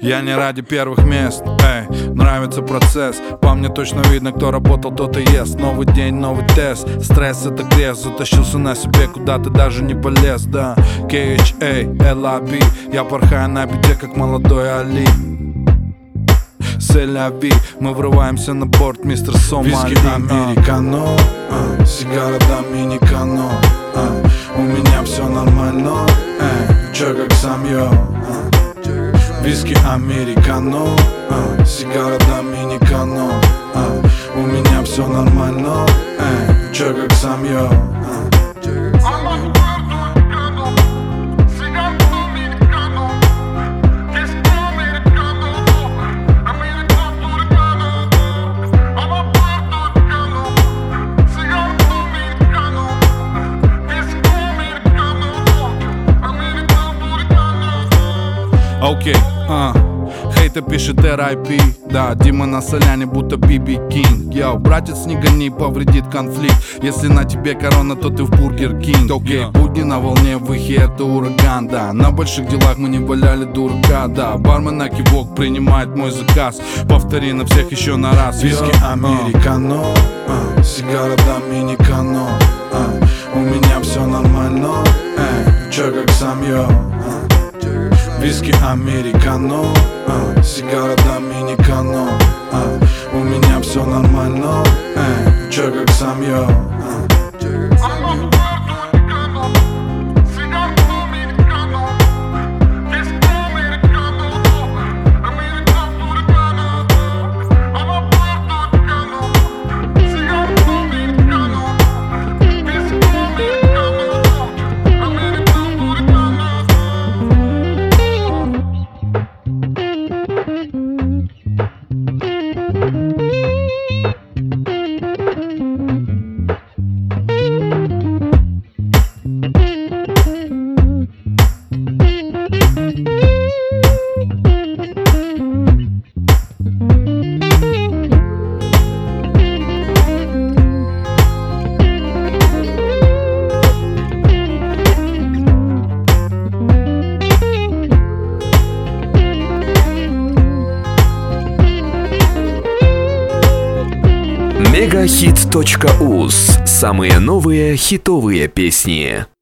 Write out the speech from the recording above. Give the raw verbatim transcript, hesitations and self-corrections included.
Я не ради первых мест, эй, нравится процесс. По мне точно видно, кто работал, тот и ест. Новый день, новый тест, стресс это крест. Затащился на себе, куда ты даже не полез, да. кей эйч эй, эл эй би, я порхаю на беде, как молодой Али. Селяви, мы врываемся на борт, мистер Сомали. Виски американо, а, сигара доминикано, а, у меня все нормально, эй, чё как сам я, а. Виски американо, а, сигара доминикано, а, у меня все нормально, эй, чё как сам я, а. Окей, а Хейта пишет эр ай пи, да, Дима на соляне, будто би би Кинг. Йоу, братец, не гони, повредит конфликт. Если на тебе корона, то ты в Бургер Кинг. Окей, okay. Будни на волне, выхи, это ураган, да. На больших делах мы не валяли дурака, да. Бармен на кивок принимает мой заказ. Повтори на всех еще на раз. Виски американо, а, сигара доминикано, а, у меня все нормально, эй, чё как сам я, а. Виски американо, а, сигара доминикано, а, у меня все нормально, эй, чё как сам я, а. мегахит точка уз. Самые новые хитовые песни.